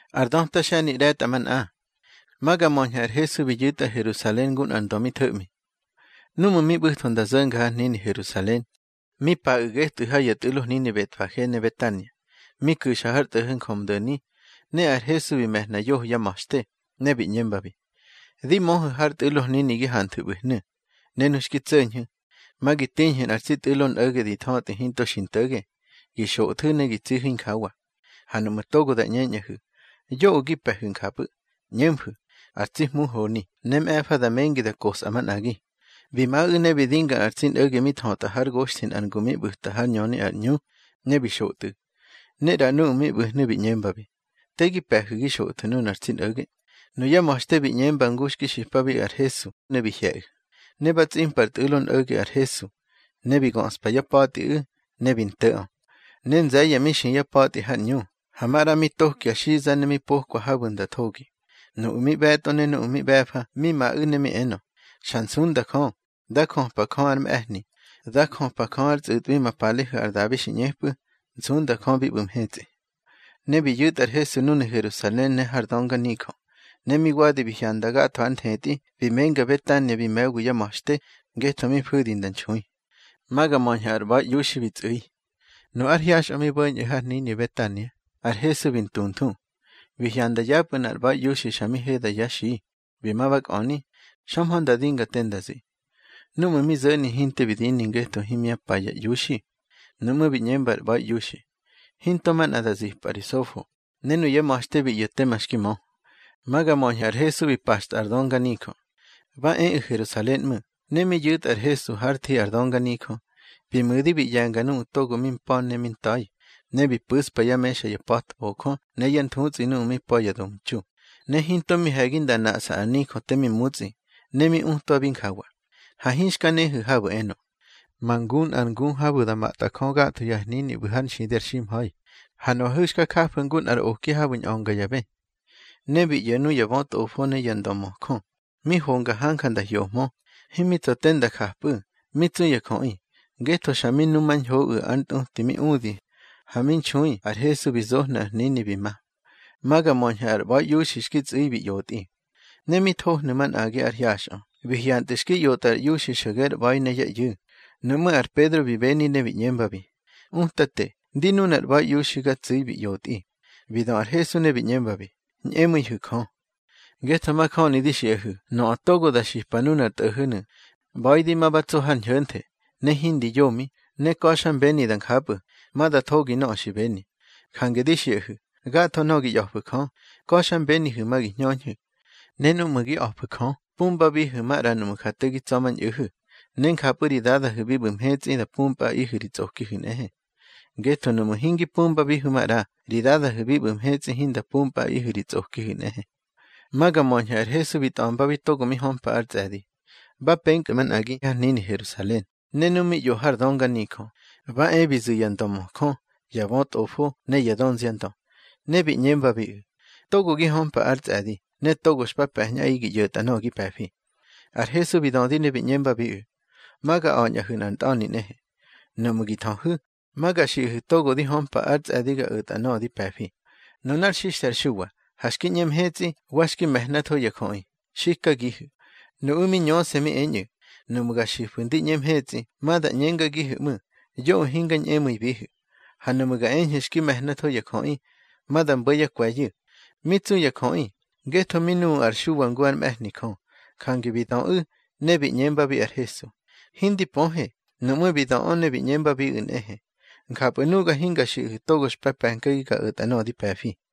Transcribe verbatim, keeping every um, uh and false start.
Ardon tashani ret aman a. Maga monjar Jesu biyuta Jerusalén gun andomi thumi. Numu mi buhton da zanga nini Jerusalén. Mi pa ugetu hayat ulos nini betfajene Betania. Mi kushahar tehun komdeni. Ne ar Jesu bimehna yoh yamaste. Ne binyembabi. Di mohu hart ulos nini gihantu buhne. Nenushkitsenyu. Magi tinhin arsit ulon öge di thot hinto shintege. Gisho thune gitzihin kawa. Hanumatogo da nyenyahu. Yo gipehun kapu. Nyemhu. Artsi muhoni. Nem efa da mengi da kos aman agi. Bima une bidinga artsin öge mit hota har gostin an gumi buhta har nyoni ar nyu. Ne bishotu. Ne da nu mi buhne bi nyembabi. Tegi pehu gishotu nun artsin öge. No ya moste bi nyembangushki shipabi ar Jesu. Ne bihyehu. Ne bat impart ulon öge ar Jesu. Ne bi gonspa ya pati u. Ne bin teo. Nen zaya mishin ya pati har nyu. Hamara mi tohki ashiza ne mi pohkwa habunda togi. No umi beto ne no umi befa mi ma une mi eno. Shansun da kon. Da kon pa kon arm ehni. Da kon pa kon arz utwi ma palihu ar dabi shinyepu. Zun da kon bi bum hezi. Ne bi yut ar Jesu nune Jerusalén ne hardonga niko. Ne mi wadi bi hiandaga to antheti. Bi menga betanya bi megu ya moshte. Geto mi pudin dan chui. Maga monja arba yushi bit ui. No ar hiash ami boin ihar nini betanya. Ar Jesu bin tuntun. Vihyanda yapun arba yushi shami heda yashi. Bimabak oni. Shamhanda dinga tendazi. Numu mi zeni hinte bidin ingeto himia paya yushi. Numu binyemba arba yushi. Hinto man adazi parisofo. Nenu ya moshte bi yote mashkimo. Maga monja ar Jesu bi past ardonga niko. Va en Jerusalén mu. Nemi yut ar Jesu harti ardonga niko. Bimudi bi yanganu togo min pon ne min tay. Ne bi pus pa ya mesha ya pot oko. Ne yan tuzi nu mi po ya domchu. Ne hinto mi haginda na sa aniko te mi muzi. Ne mi unto abin kawa. Ha hinshka ne hu habu eno. Mangun angun habu da mata konga tu ya nini buhan shider shim hai. Hano hushka kapungun ar oki habu nyonga yabe. Ne bi yenu ya vot ofo ne yandomo kon. Mi honga hankanda yomo. Himito tenda kapu. Mitsu ya koi. Geto shamin numan ho u antu timi udi. Hamin chui ar Jesu bizohna nini bima. Maga monja arba yushishkitz ibi yoti. Nemi toh numan agi ar yasha. Vihyantishki yotar yushishager vaina ya yu. Numu ar Pedro bibeni nevi nyembabi. Untate, dinun arba yushigatz ibi yoti. Vidon ar Jesu nevi nyembabi. Nyemu yukon. Geta makon idishehu. No atogo da shihpanun ar tahunu. Vaidi mabatsohan yonte. Ne hindi yomi. Ne koshan beni dan kapu. Mada togi no shibeni. Kangedishehu. Gato nogi yohpukon. Koshan beni humagi nyonyu. Nenu mugi ohpukon. Pumba bi humara numukategi tsoman yuhu. Nen kapuri dada hubi bumhetzi da pumpa ihu ritzoki hunehe. Geto numu hingi pumba bi humara. Ridada hubi bumhetzi hinda pumpa ihu ritzoki hunehe. Maga monja ar Jesu bitomba bitogo mi hompa arzadi. Ba penk man agi ya nini Jerusalén. Nenu mi yohar donga niko. Va ebi zuyandomo kon. Yavot ofo ne yadon zianto. Ne bi nyemba bi. Togo gi hompa arzadi. Ne togo shpa pehnya igi yota no gi pefi. Ar Jesu bidondi ne bi nyemba bi. Maga onya hunan toni nehe. Numu gi tonhu. Maga shi hu togo di hompa arzadi ga uta no di pefi. Nunar shishtar shuwa. Hashki nyem hetzi. Washki mehnat ho yakoi. Shika gihu. Nu umi nyon semi enyu. Numu ga shifundi nyem hetzi. Mada nyenga gihu mu. Yo hinga nyemu ibihu. Hanumu ga enhishki mehnat ho yakoi. Mada mboya kwayu. Mitsu yakoi. Geto minu ar shuwanguan mehnikon. Kangi bidon u. Nebi nyemba bi ar Jesu. Hindi ponhe. Numu bidon o nebi nyemba bi un ehe. Nkapu nuga hinga shi togo shpepe nkagi ka utano di pefi.